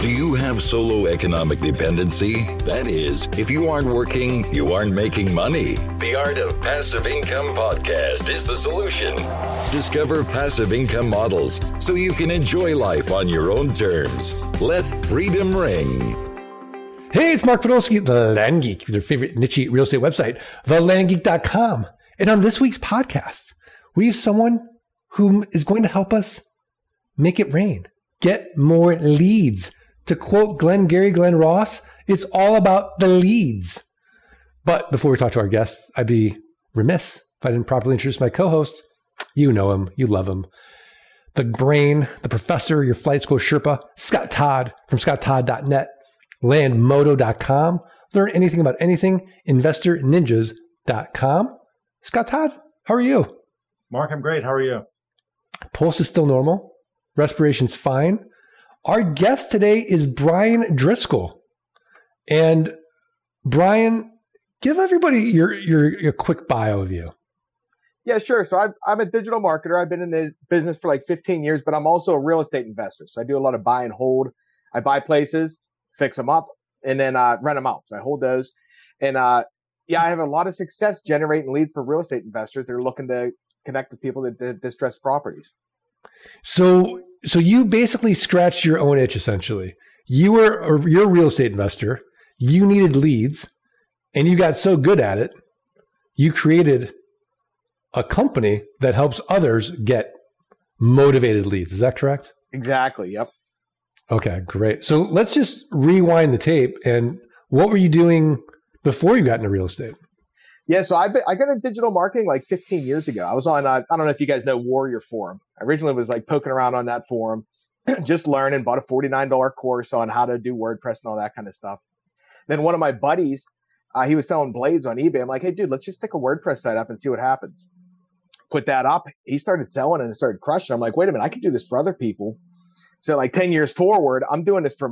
Do you have solo economic dependency? That is, if you aren't working, you aren't making money. The Art of Passive Income podcast is the solution. Discover passive income models so you can enjoy life on your own terms. Let freedom ring. Hey, it's Mark Podolsky, the Land Geek, your favorite niche real estate website, thelandgeek.com. And on this week's podcast, we have someone who is going to help us make it rain, get more leads. To quote Glenn Ross, it's all about the leads. But before we talk to our guests, I'd be remiss if I didn't properly introduce my co-host. You know him, you love him. The brain, the professor, your flight school Sherpa, Scott Todd from scotttodd.net, landmodo.com. Learn anything about anything, investorninjas.com. Scott Todd, how are you? Mark, I'm great. How are you? Pulse is still normal. Respiration's fine. Our guest today is Brian Driscoll. And Brian, give everybody your quick bio of you. Yeah, sure. So I'm a digital marketer. I've been in this business for like 15 years, but I'm also a real estate investor. So I do a lot of buy and hold. I buy places, fix them up, and then rent them out. So I hold those. And I have a lot of success generating leads for real estate investors that are looking to connect with people that distress properties. So you basically scratched your own itch, essentially. You're a real estate investor. You needed leads, and you got so good at it, you created a company that helps others get motivated leads. Is that correct? Exactly. Yep. Okay, great. So let's just rewind the tape. And what were you doing before you got into real estate? Yeah, so I got into digital marketing like 15 years ago. I was on, I don't know if you guys know Warrior Forum. I originally was like poking around on that forum, just learning, bought a $49 course on how to do WordPress and all that kind of stuff. Then one of my buddies, he was selling blades on eBay. I'm like, hey, dude, let's just stick a WordPress site up and see what happens. Put that up. He started selling and started crushing. I'm like, wait a minute, I could do this for other people. So like 10 years forward, I'm doing this for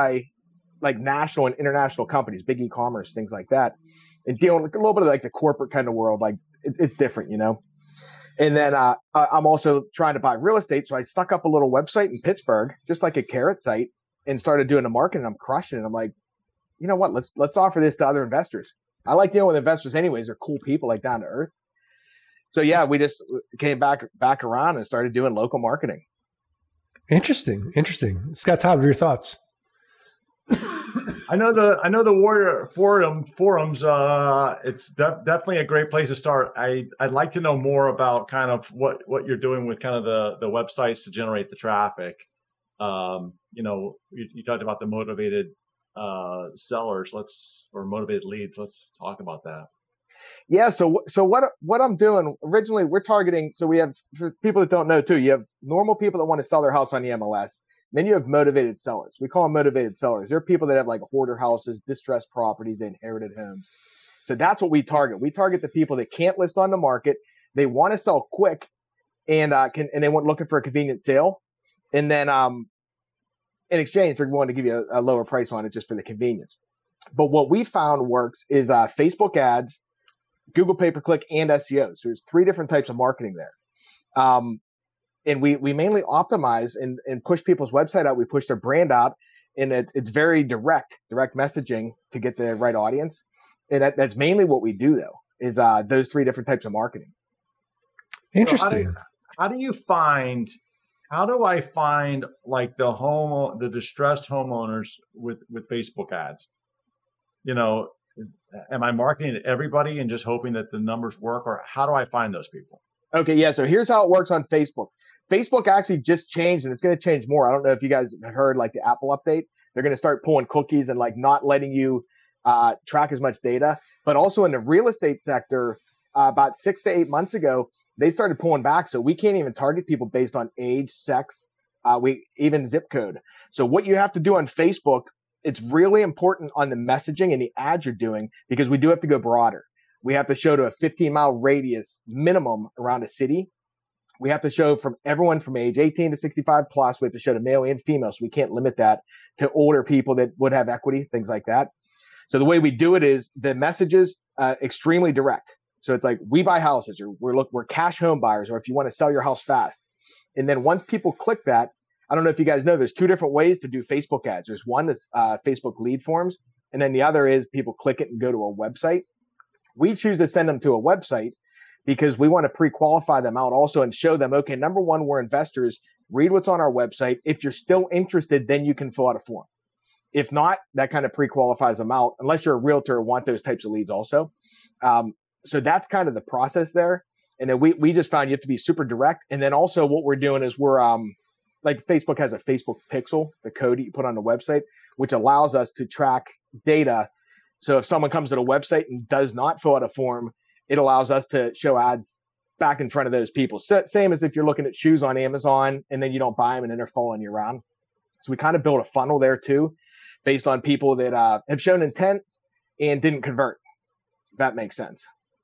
national and international companies, big e-commerce, things like that. And dealing with a little bit of like the corporate kind of world, like it's different, you know? And then I'm also trying to buy real estate. So I stuck up a little website in Pittsburgh, just like a carrot site, and started doing the marketing. I'm crushing it. I'm like, you know what? Let's offer this to other investors. I like dealing with investors anyways. They're cool people, like down to earth. So yeah, we just came back around and started doing local marketing. Interesting. Scott Todd, what are your thoughts? I know the Warrior forums. It's definitely a great place to start. I'd like to know more about kind of what you're doing with kind of the websites to generate the traffic. You talked about the motivated sellers. Or motivated leads. Let's talk about that. Yeah. So what I'm doing originally, we're targeting. So we have, for people that don't know too, you have normal people that want to sell their house on the MLS. Then you have motivated sellers. We call them motivated sellers. They're people that have like hoarder houses, distressed properties, they inherited homes. So that's what we target. We target the people that can't list on the market. They want to sell quick and they want looking for a convenient sale. And then in exchange, they're going to give you a lower price on it just for the convenience. But what we found works is Facebook ads, Google pay-per-click, and SEO. So there's 3 different types of marketing there. And we mainly optimize and push people's website out. We push their brand out, and it's very direct messaging to get the right audience. And that's mainly what we do, though, is those 3 different types of marketing. Interesting. So how do I find like the distressed homeowners with Facebook ads? You know, am I marketing to everybody and just hoping that the numbers work, or how do I find those people? Okay, yeah. So here's how it works on Facebook. Facebook actually just changed, and it's going to change more. I don't know if you guys have heard like the Apple update. They're going to start pulling cookies and like not letting you track as much data. But also in the real estate sector, about 6 to 8 months ago, they started pulling back. So we can't even target people based on age, sex, even zip code. So what you have to do on Facebook, it's really important on the messaging and the ads you're doing, because we do have to go broader. We have to show to a 15-mile radius minimum around a city. We have to show from everyone from age 18 to 65 plus. We have to show to male and female, so we can't limit that to older people that would have equity, things like that. So the way we do it is the messages extremely direct. So it's like, we buy houses, or we're cash home buyers, or if you want to sell your house fast. And then once people click that, I don't know if you guys know, there's two different ways to do Facebook ads. There's one that's Facebook lead forms, and then the other is people click it and go to a website. We choose to send them to a website because we want to pre-qualify them out also and show them, okay, number one, we're investors. Read what's on our website. If you're still interested, then you can fill out a form. If not, that kind of pre-qualifies them out, unless you're a realtor and want those types of leads also. So that's kind of the process there. And then we just found you have to be super direct. And then also what we're doing is we're like Facebook has a Facebook Pixel, the code you put on the website, which allows us to track data. So if someone comes to the website and does not fill out a form, it allows us to show ads back in front of those people. So, same as if you're looking at shoes on Amazon and then you don't buy them and then they're following you around. So we kind of build a funnel there too, based on people that have shown intent and didn't convert. If that makes sense.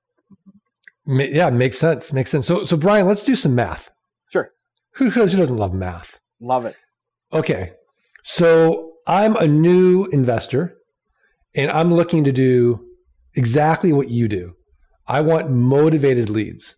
Yeah, makes sense. Makes sense. So Brian, let's do some math. Sure. Who doesn't love math? Love it. Okay. So I'm a new investor and I'm looking to do exactly what you do. I want motivated leads.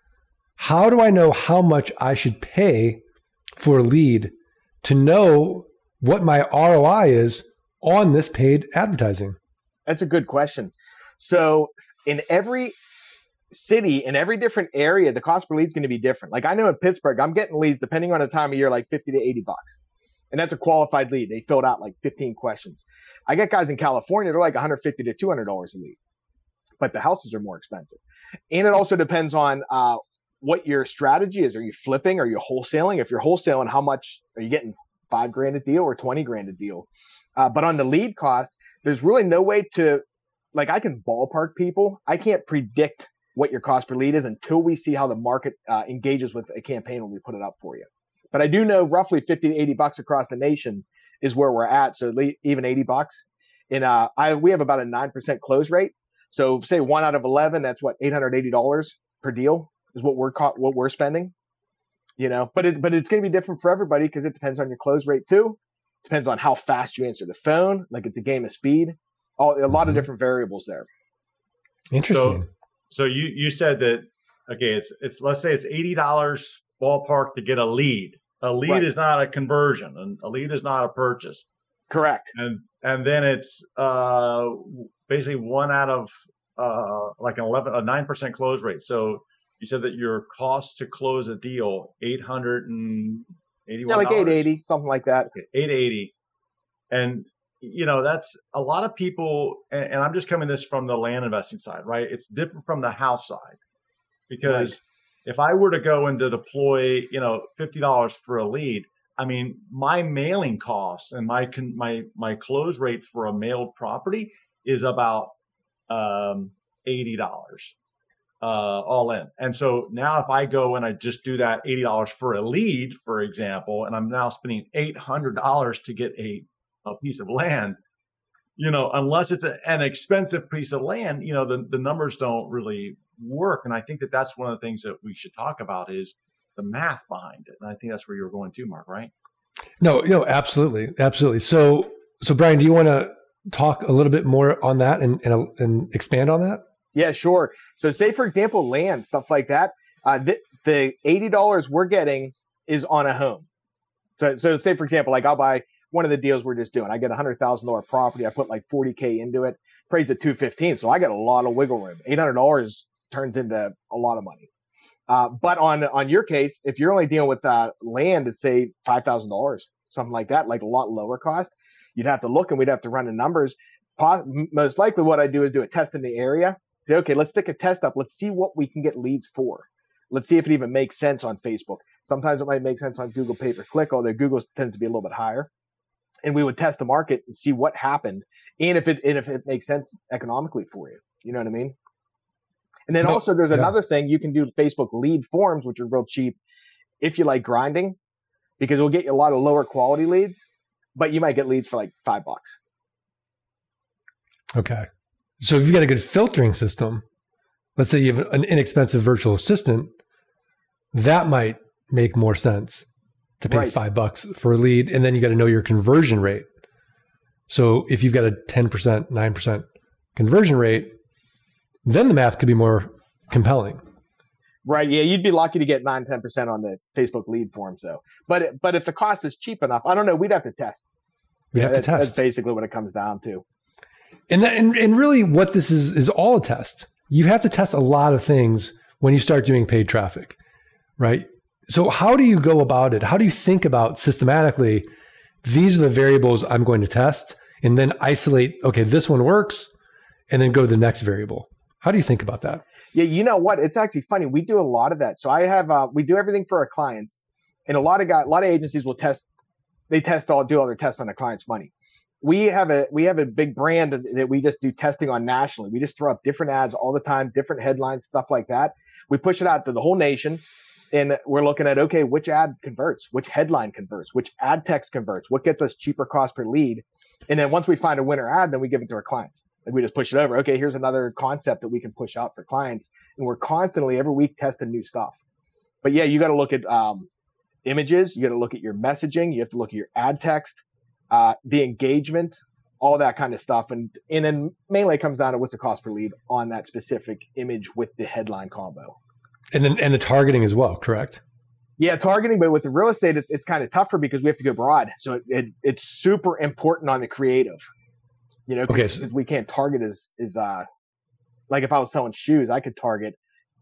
How do I know how much I should pay for a lead to know what my ROI is on this paid advertising? That's a good question. So in every city, in every different area, the cost per lead is going to be different. Like I know in Pittsburgh, I'm getting leads depending on the time of year, like $50 to $80. And that's a qualified lead. They filled out like 15 questions. I get guys in California, they're like $150 to $200 a lead, but the houses are more expensive. And it also depends on what your strategy is. Are you flipping? Are you wholesaling? If you're wholesaling, how much are you getting? $5,000 a deal or $20,000 a deal? But on the lead cost, there's really no way to, like I can ballpark people. I can't predict what your cost per lead is until we see how the market engages with a campaign when we put it up for you. But I do know roughly $50 to $80 across the nation is where we're at. So even $80. And we have about a 9% close rate. So say 1 out of 11, that's what, $880 per deal is what we're spending. You know, but it's going to be different for everybody because it depends on your close rate too. Depends on how fast you answer the phone. Like it's a game of speed. A lot of different variables there. Interesting. So you said that, okay, it's let's say it's $80 ballpark to get a lead. A lead Right. is not a conversion, and a lead is not a purchase. Correct. And then it's basically 1 out of like a 9% close rate. So you said that your cost to close a deal $881. Yeah, like 880, something like that. Okay, 880, and you know that's a lot of people. And I'm just coming this from the land investing side, right? It's different from the house side because Right. if I were to go and to deploy, $50 for a lead, I mean, my mailing cost and my close rate for a mailed property is about $80 all in. And so now if I go and I just do that $80 for a lead, for example, and I'm now spending $800 to get a piece of land, unless it's an expensive piece of land, the numbers don't really work. And I think that that's one of the things that we should talk about is the math behind it. And I think that's where you're going to, Mark, right? No, absolutely. Absolutely. So Brian, do you want to talk a little bit more on that and expand on that? Yeah, sure. So say, for example, land, stuff like that. The $80 we're getting is on a home. So say, for example, like I'll buy one of the deals we're just doing. I get a $100,000 property. I put like $40K into it, praised at $215. So I get a lot of wiggle room. $800 turns into a lot of money. But on your case, if you're only dealing with land to say $5,000, something like that, like a lot lower cost, you'd have to look and we'd have to run the numbers. Most likely what I do is do a test in the area. Say, okay, let's stick a test up. Let's see what we can get leads for. Let's see if it even makes sense on Facebook. Sometimes it might make sense on Google pay-per-click, although Google tends to be a little bit higher. And we would test the market and see what happened and if it makes sense economically for you. You know what I mean? And then also there's another thing you can do Facebook lead forms, which are real cheap if you like grinding, because it'll get you a lot of lower quality leads, but you might get leads for like $5. Okay. So if you've got a good filtering system, let's say you have an inexpensive virtual assistant, that might make more sense to pay Right. $5 for a lead. And then you got to know your conversion rate. So if you've got a 10%, 9% conversion rate, then the math could be more compelling. Right. Yeah. You'd be lucky to get 9-10% on the Facebook lead form. So, but if the cost is cheap enough, I don't know. We'd have to test. We have to test. That's basically what it comes down to. And really what this is all a test. You have to test a lot of things when you start doing paid traffic, right? So how do you go about it? How do you think about systematically, these are the variables I'm going to test, and then isolate, okay, this one works, and then go to the next variable? How do you think about that? Yeah, you know what? It's actually funny. We do a lot of that. So I have we do everything for our clients, and a lot of agencies will test. They do all their tests on their clients' money. We have a big brand that we just do testing on nationally. We just throw up different ads all the time, different headlines, stuff like that. We push it out to the whole nation, and we're looking at, okay, which ad converts, which headline converts, which ad text converts, what gets us cheaper cost per lead. And then once we find a winner ad, then we give it to our clients. Like we just push it over. Okay, here's another concept that we can push out for clients. And we're constantly every week testing new stuff. But yeah, you got to look at images. You got to look at your messaging. You have to look at your ad text, the engagement, all that kind of stuff. And then mainly it comes down to what's the cost per lead on that specific image with the headline combo. And the targeting as well, correct? Yeah, targeting, but with the real estate, it's kind of tougher because we have to go broad. So it's super important on the creative. You know, okay, if we can't target is like if I was selling shoes, I could target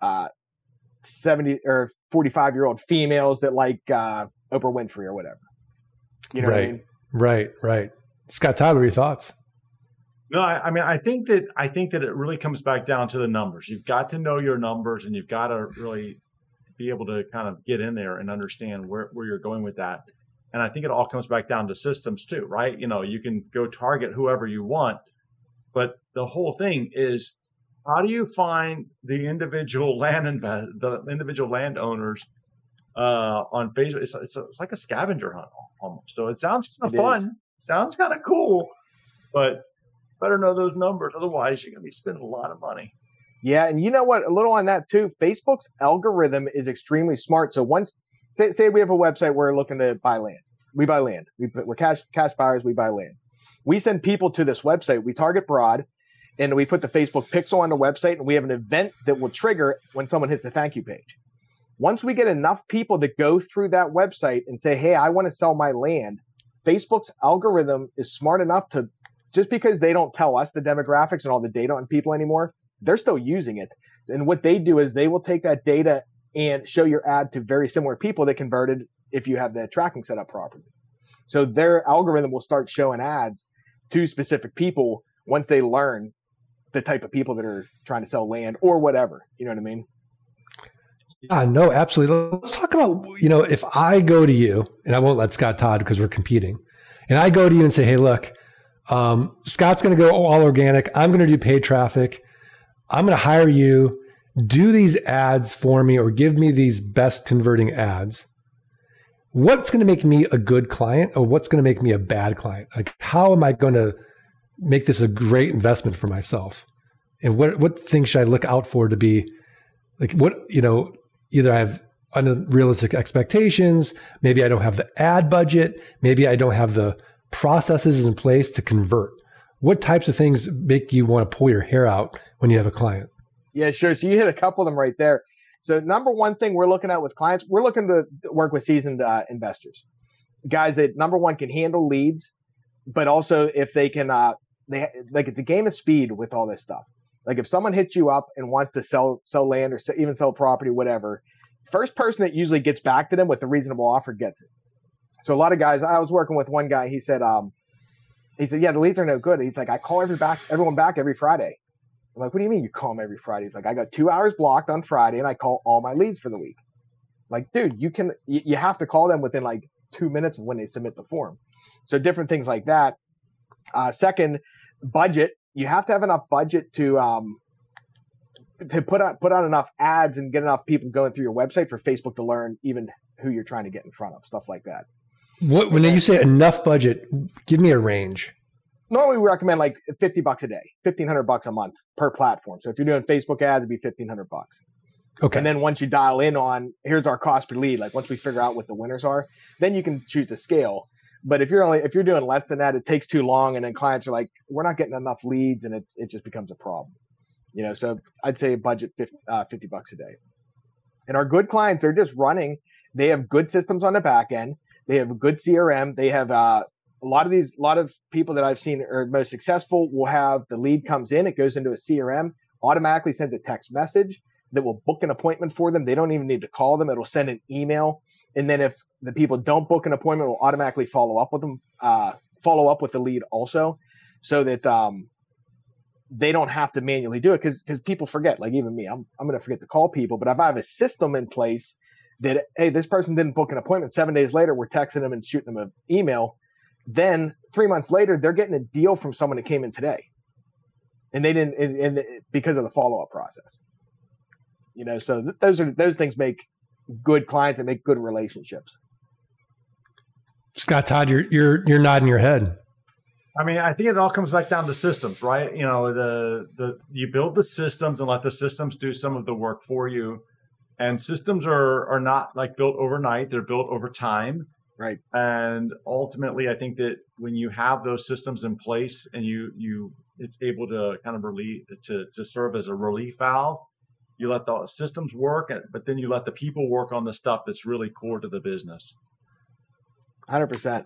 70 or 45-year-old females that like Oprah Winfrey or whatever. You know what I mean? Right. Scott Todd, what are your thoughts? No, I mean, I think that it really comes back down to the numbers. You've got to know your numbers, and you've got to really be able to kind of get in there and understand where you're going with that. And I think it all comes back down to systems too, right? You know, you can go target whoever you want, but the whole thing is, how do you find the individual landowners on Facebook? It's like a scavenger hunt almost. So it sounds kind of fun, sounds kind of cool, but better know those numbers. Otherwise, you're going to be spending a lot of money. Yeah, and you know what? A little on that too. Facebook's algorithm is extremely smart. So once, say we have a website, we're looking to buy land. We buy land. We're cash buyers. We buy land. We send people to this website. We target broad, and we put the Facebook pixel on the website, and we have an event that will trigger when someone hits the thank you page. Once we get enough people that go through that website and say, hey, I want to sell my land, Facebook's algorithm is smart enough to, just because they don't tell us the demographics and all the data on people anymore, they're still using it. And what they do is they will take that data and show your ad to very similar people that converted if you have the tracking set up properly. So their algorithm will start showing ads to specific people once they learn the type of people that are trying to sell land or whatever. You know what I mean? Yeah, no, absolutely. Let's talk about, you know, if I go to you, and I won't let Scott Todd because we're competing, and I go to you and say, hey, look, Scott's going to go all organic. I'm going to do paid traffic. I'm going to hire you, do these ads for me, or give me these best converting ads. What's going to make me a good client, or what's going to make me a bad client? Like, how am I going to make this a great investment for myself? And what things should I look out for to be like, what, you know, either I have unrealistic expectations, maybe I don't have the ad budget, maybe I don't have the processes in place to convert. What types of things make you want to pull your hair out when you have a client? Yeah, sure. So you hit a couple of them right there. So number one thing we're looking at with clients, we're looking to work with seasoned investors, guys that number one can handle leads, but also if they can, it's a game of speed with all this stuff. Like if someone hits you up and wants to sell land or even sell property, whatever, first person that usually gets back to them with a reasonable offer gets it. So a lot of guys, I was working with one guy, he said, yeah, the leads are no good. He's like, I call everyone back every Friday. I'm like, what do you mean you call them every Friday? He's like, I got 2 hours blocked on Friday and I call all my leads for the week. I'm like, dude, you have to call them within like 2 minutes of when they submit the form. So different things like that. Second, budget. You have to have enough budget to put out enough ads and get enough people going through your website for Facebook to learn even who you're trying to get in front of, stuff like that. When you say enough budget, give me a range. Normally we recommend like $50 a day, $1,500 a month per platform. So if you're doing Facebook ads, it'd be $1,500. Okay. And then once you dial in on, here's our cost per lead, like once we figure out what the winners are, then you can choose to scale. But if you're doing less than that, it takes too long. And then clients are like, we're not getting enough leads, and it just becomes a problem. You know, so I'd say budget $50 a day. And our good clients, they're just running. They have good systems on the back end. They have a good CRM. They have a lot of people that I've seen are most successful will have the lead comes in, it goes into a CRM, automatically sends a text message that will book an appointment for them. They don't even need to call them. It'll send an email. And then if the people don't book an appointment, it will automatically follow up with them, follow up with the lead also, so that they don't have to manually do it, because people forget. Like even me, I'm going to forget to call people. But if I have a system in place that, hey, this person didn't book an appointment, 7 days later, we're texting them and shooting them an email. Then 3 months later, they're getting a deal from someone that came in today, and they didn't, and because of the follow-up process. You know, so those things make good clients and make good relationships. Scott Todd, you're nodding your head. I mean, I think it all comes back down to systems, right? You know, you build the systems and let the systems do some of the work for you. And systems are not like built overnight; they're built over time. Right. And ultimately, I think that when you have those systems in place and it's able to kind of to serve as a relief valve, you let the systems work, but then you let the people work on the stuff that's really core to the business. 100%.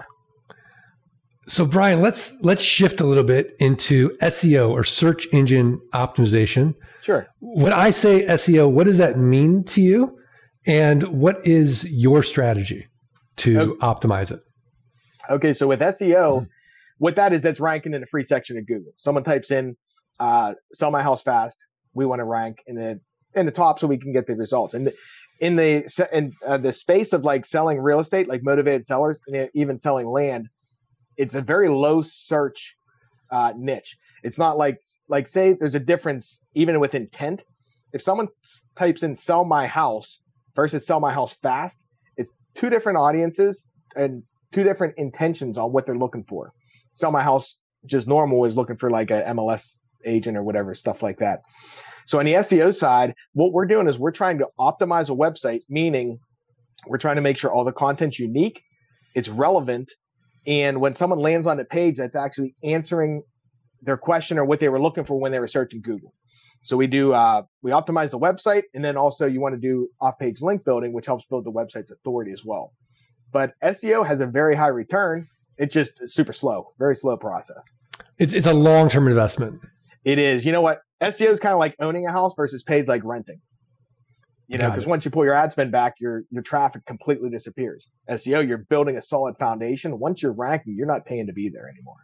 So Brian, let's shift a little bit into SEO, or search engine optimization. Sure. When I say SEO, what does that mean to you? And what is your strategy to optimize it? Okay, so with SEO, what that is, that's ranking in the free section of Google. Someone types in sell my house fast. We want to rank in the top so we can get the results. And in the space of like selling real estate, like motivated sellers, and even selling land, it's a very low search niche. It's not like say there's a difference even with intent. If someone types in sell my house versus sell my house fast, it's two different audiences and two different intentions on what they're looking for. Sell my house just normal is looking for like a MLS agent or whatever, stuff like that. So on the SEO side, what we're doing is we're trying to optimize a website, meaning we're trying to make sure all the content's unique, it's relevant, and when someone lands on the page, that's actually answering their question or what they were looking for when they were searching Google. So we optimize the website, and then also you want to do off-page link building, which helps build the website's authority as well. But SEO has a very high return. It's just super slow, very slow process. It's a long-term investment. It is. You know what? SEO is kind of like owning a house versus paid like renting. You know, because once you pull your ad spend back, your traffic completely disappears. SEO, you're building a solid foundation. Once you're ranking, you're not paying to be there anymore.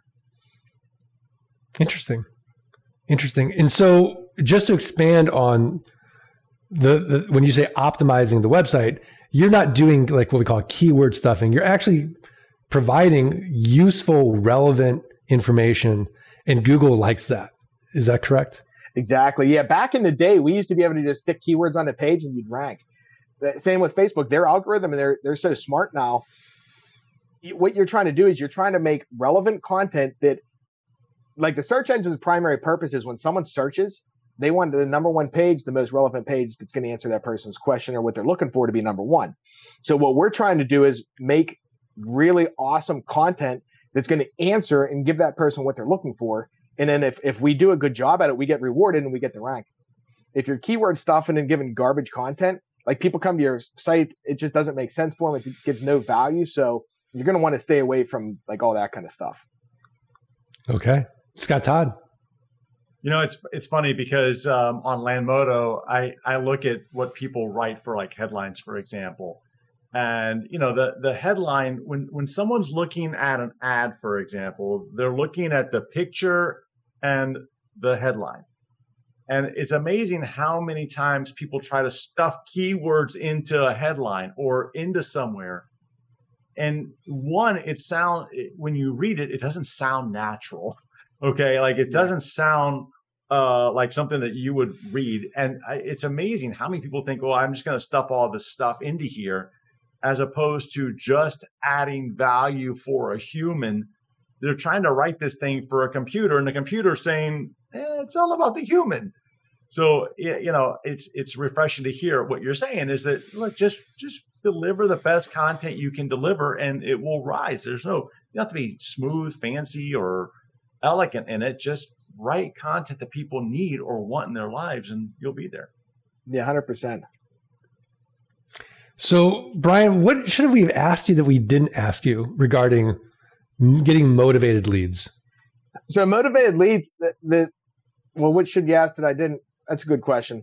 Interesting. And so just to expand on the when you say optimizing the website, you're not doing like what we call keyword stuffing. You're actually providing useful, relevant information, and Google likes that. Is that correct? Exactly. Yeah. Back in the day, we used to be able to just stick keywords on a page and you'd rank. Same with Facebook. Their algorithm, and they're so smart now. What you're trying to do is you're trying to make relevant content that, like, the search engine's primary purpose is when someone searches, they want the number one page, the most relevant page that's going to answer that person's question or what they're looking for, to be number one. So what we're trying to do is make really awesome content that's going to answer and give that person what they're looking for. And then if we do a good job at it, we get rewarded and we get the rankings. If you're keyword stuffing and giving garbage content, like, people come to your site, it just doesn't make sense for them. It gives no value. So you're going to want to stay away from like all that kind of stuff. Okay. Scott Todd. You know, it's funny because on Landmodo, I look at what people write for like headlines, for example. And, you know, the headline, when someone's looking at an ad, for example, they're looking at the picture and the headline. And it's amazing how many times people try to stuff keywords into a headline or into somewhere. And one, when you read it, it doesn't sound natural. Okay. Like, it doesn't sound like something that you would read. And it's amazing how many people think, oh, I'm just going to stuff all this stuff into here, as opposed to just adding value for a human. They're trying to write this thing for a computer, and the computer's saying, it's all about the human. So, you know, it's refreshing to hear what you're saying is that, look, just deliver the best content you can deliver and it will rise. You don't have to be smooth, fancy, or elegant in it. Just write content that people need or want in their lives and you'll be there. Yeah, 100%. So, Brian, what should we have asked you that we didn't ask you regarding getting motivated leads? So motivated leads, well, what should you ask that I didn't? That's a good question.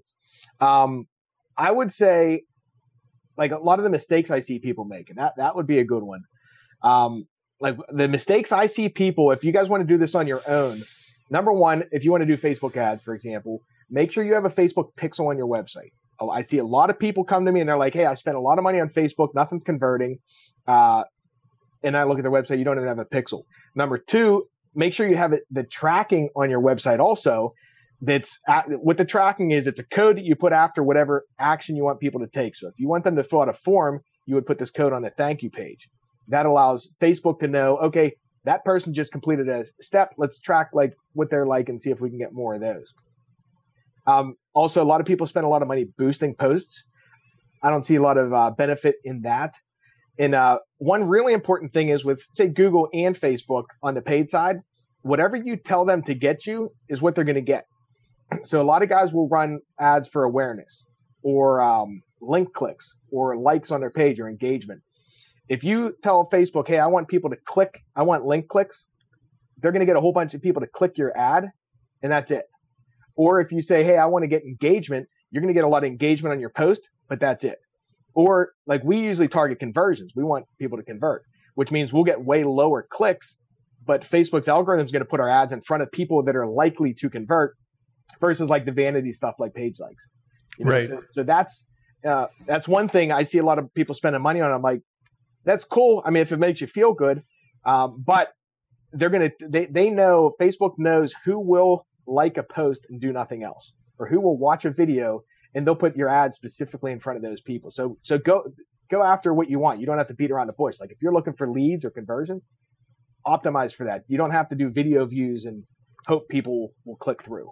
I would say, like, a lot of the mistakes I see people make, and that would be a good one. Like the mistakes I see people, if you guys want to do this on your own, number one, if you want to do Facebook ads, for example, make sure you have a Facebook pixel on your website. I see a lot of people come to me and they're like, hey, I spent a lot of money on Facebook, nothing's converting. And I look at their website, you don't even have a pixel. Number two, make sure you have the tracking on your website also. What the tracking is, it's a code that you put after whatever action you want people to take. So if you want them to fill out a form, you would put this code on the thank you page. That allows Facebook to know, okay, that person just completed a step. Let's track like what they're like and see if we can get more of those. Also, a lot of people spend a lot of money boosting posts. I don't see a lot of benefit in that. And one really important thing is with, say, Google and Facebook on the paid side, whatever you tell them to get you is what they're going to get. So a lot of guys will run ads for awareness or link clicks or likes on their page or engagement. If you tell Facebook, hey, I want people to click, I want link clicks, they're going to get a whole bunch of people to click your ad, and that's it. Or if you say, hey, I want to get engagement, you're going to get a lot of engagement on your post, but that's it. Or like we usually target conversions. We want people to convert, which means we'll get way lower clicks, but Facebook's algorithm is going to put our ads in front of people that are likely to convert versus like the vanity stuff like page likes. You know? Right. So that's one thing I see a lot of people spending money on. I'm like, that's cool. I mean, if it makes you feel good, but they know, Facebook knows who will like a post and do nothing else, or who will watch a video and they'll put your ad specifically in front of those people. So go after what you want. You don't have to beat around the bush. Like if you're looking for leads or conversions, optimize for that. You don't have to do video views and hope people will click through.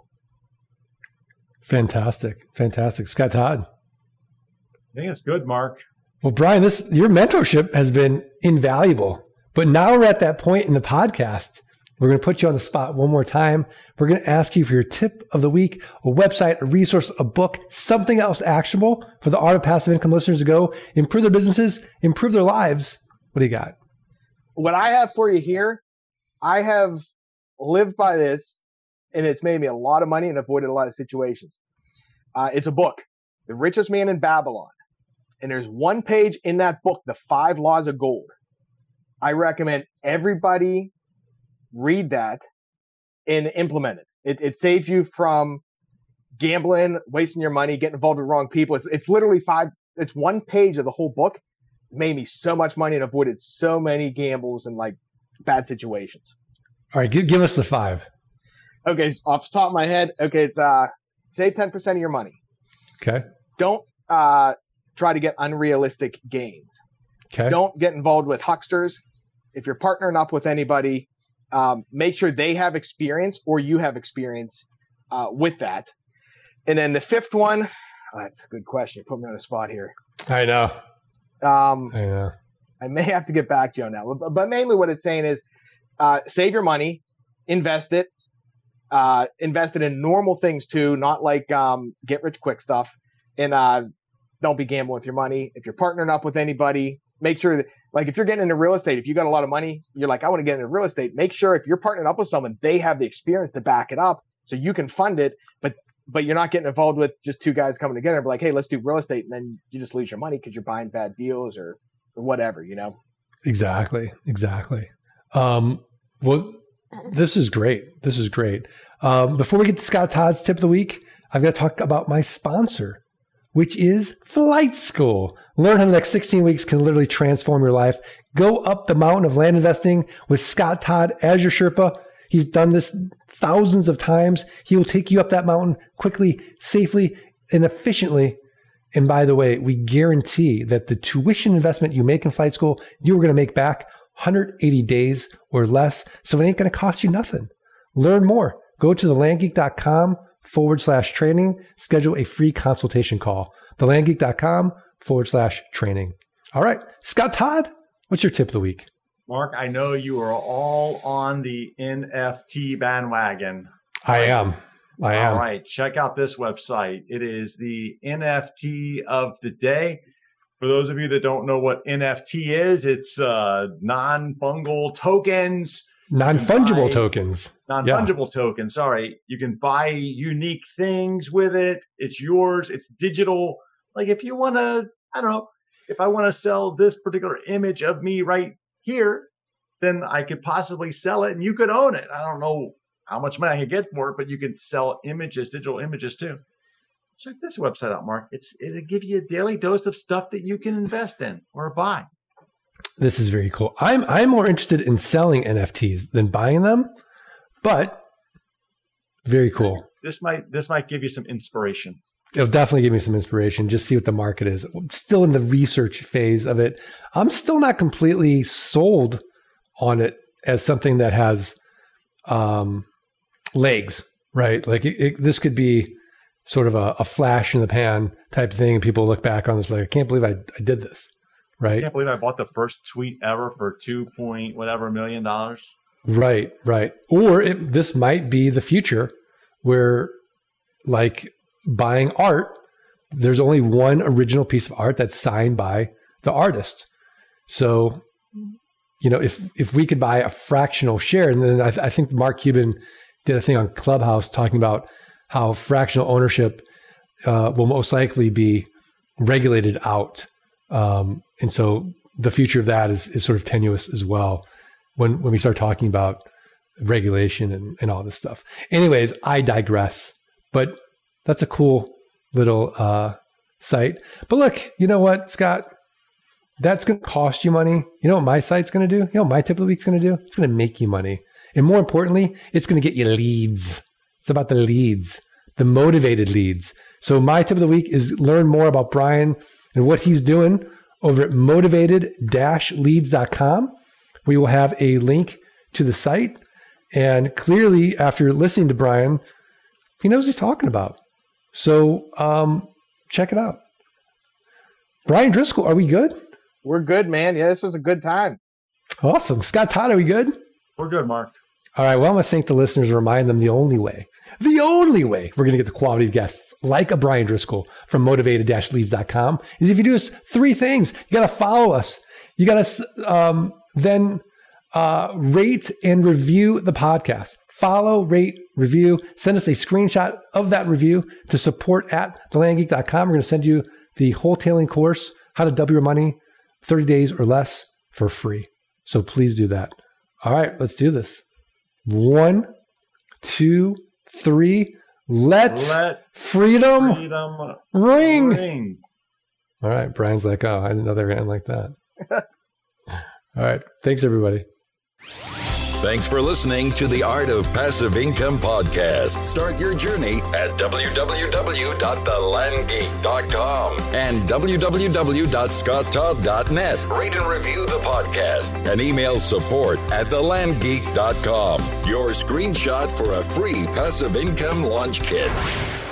Fantastic. Scott Todd. I think it's good, Mark. Well, Brian, your mentorship has been invaluable, but now we're at that point in the podcast. We're going to put you on the spot one more time. We're going to ask you for your tip of the week, a website, a resource, a book, something else actionable for the Art of Passive Income listeners to go improve their businesses, improve their lives. What do you got? What I have for you here, I have lived by this, and it's made me a lot of money and avoided a lot of situations. It's a book, The Richest Man in Babylon. And there's one page in that book, The 5 Laws of Gold. I recommend everybody read that and implement it. It saves you from gambling, wasting your money, getting involved with the wrong people. It's literally it's one page of the whole book. It made me so much money and avoided so many gambles and like bad situations. All right, give us the 5. Okay, off the top of my head, okay, it's save 10% of your money. Okay. Don't try to get unrealistic gains. Okay. Don't get involved with hucksters. If you're partnering up with anybody, make sure they have experience or you have experience with that. And then the 5th one, that's a good question. You put me on the spot here. I know. I may have to get back to you on that. But mainly what it's saying is save your money, invest it in normal things too, not like get rich quick stuff. And don't be gambling with your money. If you're partnering up with anybody, make sure that, like, if you're getting into real estate, if you got a lot of money, you're like, I want to get into real estate. Make sure if you're partnering up with someone, they have the experience to back it up so you can fund it. But you're not getting involved with just two guys coming together and be like, hey, let's do real estate. And then you just lose your money because you're buying bad deals or whatever, you know? Exactly. Well, this is great. Before we get to Scott Todd's tip of the week, I've got to talk about my sponsor, which is Flight School. Learn how the next 16 weeks can literally transform your life. Go up the mountain of land investing with Scott Todd as your Sherpa. He's done this thousands of times. He will take you up that mountain quickly, safely, and efficiently. And by the way, we guarantee that the tuition investment you make in Flight School, you're going to make back 180 days or less. So it ain't going to cost you nothing. Learn more. Go to thelandgeek.com/training. Schedule a free consultation call. thelandgeek.com/training. All right. Scott Todd, what's your tip of the week? Mark, I know you are all on the NFT bandwagon. I am. All right. Check out this website. It is the NFT of the day. For those of you that don't know what NFT is, it's non-fungible tokens. Non-fungible tokens. Non-fungible tokens, sorry. You can buy unique things with it. It's yours. It's digital. Like if you want to, I don't know, if I want to sell this particular image of me right here, then I could possibly sell it and you could own it. I don't know how much money I could get for it, but you can sell images, digital images too. Check this website out, Mark. It'll give you a daily dose of stuff that you can invest in or buy. This is very cool. I'm more interested in selling NFTs than buying them, but very cool. This might give you some inspiration. It'll definitely give me some inspiration. Just see what the market is. I'm still in the research phase of it. I'm still not completely sold on it as something that has legs, right? Like this could be sort of a flash in the pan type thing. And people look back on this like, I can't believe I did this, right? I can't believe I bought the first tweet ever for $2 million. Right. Or this might be the future where like buying art, there's only one original piece of art that's signed by the artist. So, if we could buy a fractional share, and then I think Mark Cuban did a thing on Clubhouse talking about how fractional ownership will most likely be regulated out. And so the future of that is sort of tenuous as well when we start talking about regulation and all this stuff. Anyways, I digress, but that's a cool little site. But look, you know what, Scott? That's going to cost you money. You know what my site's going to do? You know what my tip of the week's going to do? It's going to make you money. And more importantly, it's going to get you leads. It's about the leads, the motivated leads. So my tip of the week is learn more about Brian and what he's doing over at motivated-leads.com. We will have a link to the site. And clearly, after listening to Brian, he knows what he's talking about. So check it out. Brian Driscoll, are we good? We're good, man. Yeah, this is a good time. Awesome. Scott Todd, are we good? We're good, Mark. All right. Well, I'm going to thank the listeners and remind them the only way we're going to get the quality of guests like a Brian Driscoll from motivated-leads.com is if you do three things. You got to follow us. You got to then rate and review the podcast. Follow, rate, review. Send us a screenshot of that review to support@thelandgeek.com. We're going to send you the wholetailing course, how to double your money, 30 days or less for free. So please do that. All right, let's do this. 1, 2, 3. Let freedom ring. All right, Brian's like, oh, I didn't know they were going to end like that. All right, thanks everybody. Thanks for listening to the Art of Passive Income podcast. Start your journey at www.thelandgeek.com and www.scotttodd.net. Rate and review the podcast and email support@thelandgeek.com. Your screenshot for a free passive income launch kit.